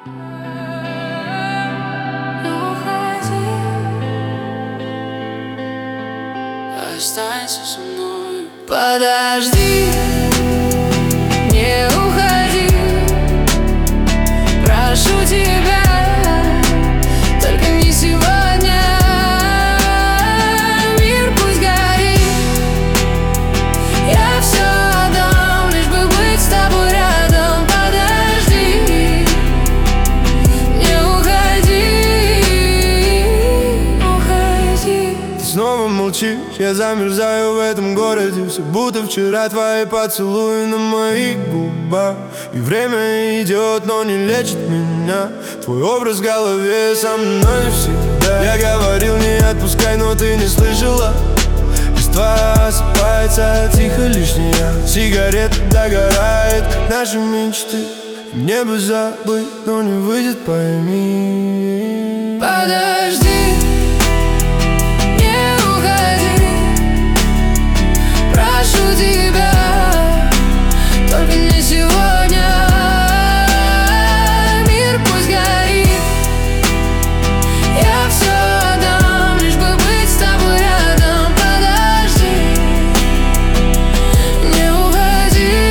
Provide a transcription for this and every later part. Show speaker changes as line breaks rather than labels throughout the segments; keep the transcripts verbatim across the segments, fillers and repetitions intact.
Останься со мной. Подожди, не уходи, прошу тебя, только не сегодня. Мир пусть горит, я все отдам, лишь бы быть с тобой рядом. Подожди, не уходи, уходи.
Ты снова молчишь, я замерзаю в этом городе. Все будто вчера твои поцелуи на моих губах. И время идет, но не лечит меня. Твой образ в голове со мной всегда. Я говорил, не отпускай, но ты не слышала. Листва осыпается, тихо лишняя. Сигарета догорает, как наши мечты. Мне бы забыть, но не выйдет, пойми.
Подожди, прошу тебя, только не сегодня. Мир пусть горит, я все отдам, лишь бы быть с тобой рядом. Подожди, не уходи,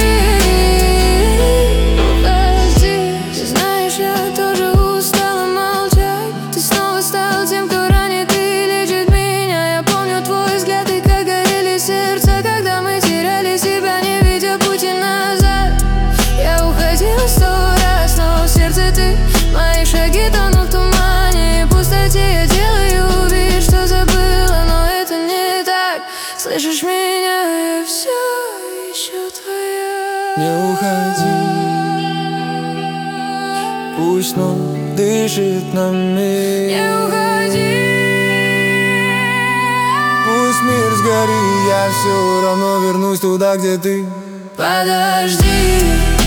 уходи. Ты знаешь, я тоже устала молчать. Ты снова стал тем, кто ранит и лечит меня. Я помню твой взгляд и как горели сердца, когда мы теряли себя, не видя пути назад. Я уходила сто раз, но в сердце ты. Мои шаги тонут в тумане и пустоте. Я делаю вид, что забыла, но это не так. Слышишь меня, я все еще твоя.
Не уходи, пусть снова дышит нами.
Не уходи,
пусть мир сгорит, я все равно вернусь туда, где ты.
подожди.